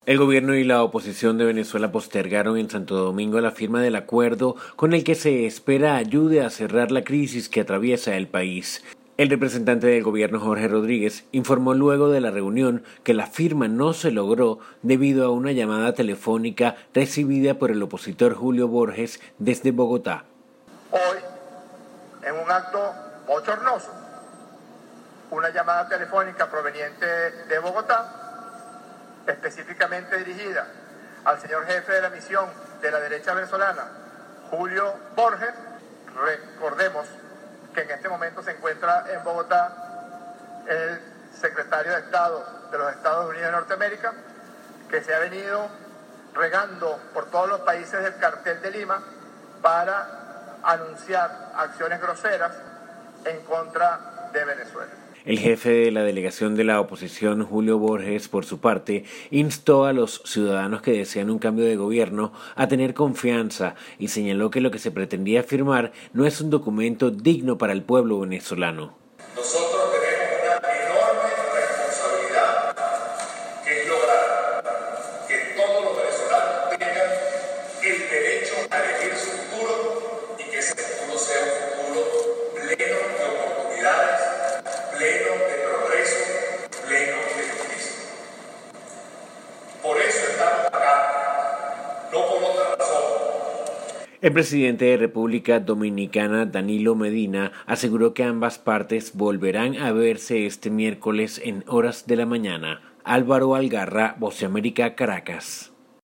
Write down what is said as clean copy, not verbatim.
El gobierno y la oposición de Venezuela postergaron en Santo Domingo la firma del acuerdo con el que se espera ayude a cerrar la crisis que atraviesa el país. El representante del gobierno, Jorge Rodríguez, informó luego de la reunión que la firma no se logró debido a una llamada telefónica recibida por el opositor Julio Borges desde Bogotá. Hoy, en un acto bochornoso, una llamada telefónica proveniente de Bogotá, específicamente dirigida al señor jefe de la misión de la derecha venezolana, Julio Borges. Recordemos que en este momento se encuentra en Bogotá el secretario de Estado de los Estados Unidos de Norteamérica, que se ha venido regando por todos los países del cartel de Lima para anunciar acciones groseras en contra de Venezuela. El jefe de la delegación de la oposición, Julio Borges, por su parte, instó a los ciudadanos que desean un cambio de gobierno a tener confianza y señaló que lo que se pretendía firmar no es un documento digno para el pueblo venezolano. Nosotros tenemos una enorme responsabilidad, que es lograr que todos los venezolanos tengan el derecho a elegir su futuro y que ese futuro sea un futuro pleno de oportunidades, pleno de progreso, pleno de justicia. Por eso estamos acá, no por otra razón. El presidente de República Dominicana, Danilo Medina, aseguró que ambas partes volverán a verse este miércoles en horas de la mañana. Álvaro Algarra, Voz de América, Caracas.